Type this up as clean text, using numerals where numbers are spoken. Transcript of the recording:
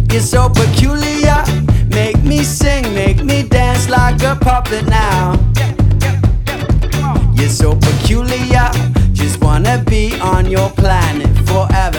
You're so peculiar, make me sing, make me dance like a puppet now. You're so peculiar, just wanna be on your planet forever.